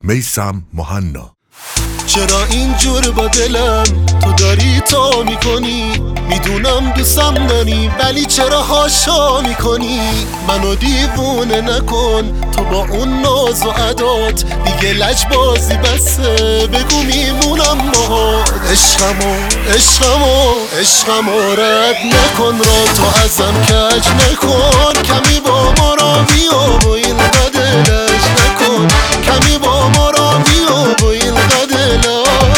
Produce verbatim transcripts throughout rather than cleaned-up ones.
میثم مهنا. چرا اینجور با دلم تو داری تا میکنی؟ میدونم دوستم داری ولی چرا هاشا میکنی؟ منو دیوونه نکن تو با اون ناز و عدات، دیگه لجبازی بسه بگو میمونم باهات. عشقمو عشقمو عشقمو رد نکن، را تو ازم کج نکن، کمی با ما را بیا و این قدلش نکن، کمی با ما را بیا و این قدلش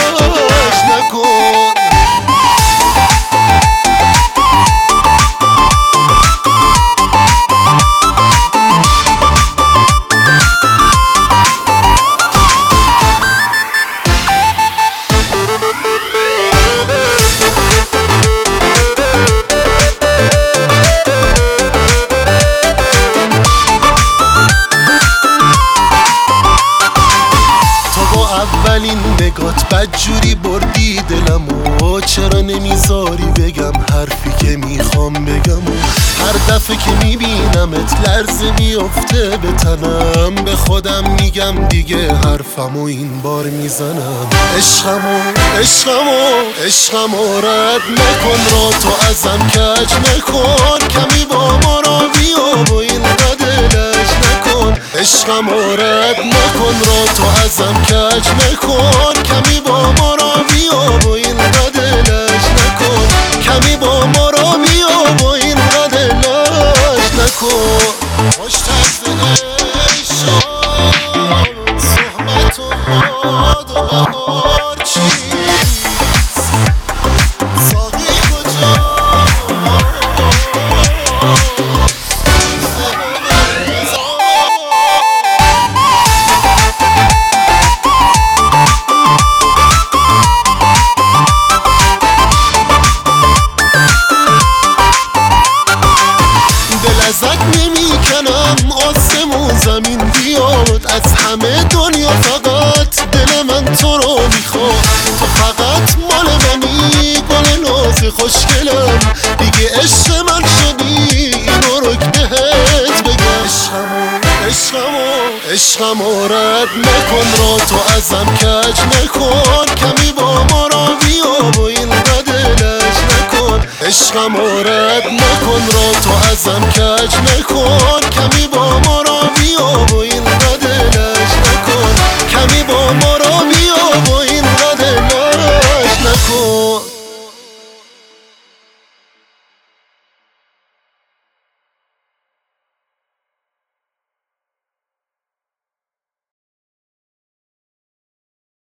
نکن. اولین نگات بدجوری بردی دلمو، چرا نمیذاری بگم حرفی که میخوام بگم؟ هر دفعه که میبینمت لرزه میفته به تنم، به خودم میگم دیگه حرفمو این بار میزنم. عشقمو عشقمو عشقمو رد نکن، را تو ازم کج نکن، کمی با ما را بیا و این قدلش نکن. عشقمو رد نکن، را تو ازم کج نکن، کمی با ما را بیا و این قدلش نکن، کمی با ما را بیا و این قدلش نکن. خوش طرز عشق صحبت و باد و بهار چیست؟ ساقی کجا؟ ازت نمیکنم آسمون زمین بیاد، از همه دنیا فقط دل من تو رو میخواد. تو فقط مال منی گل ناز خوشگلم، دیگه عشق من شدی اینو رو بهت بگم. عشقمو عشقمو عشقمو رد نکن، را تو ازم کج نکن، کمی با ما را بیا و این قدلش نکن. عشقمو رد نکن، را تو ازم کج نکن، کمی با ما را بیا و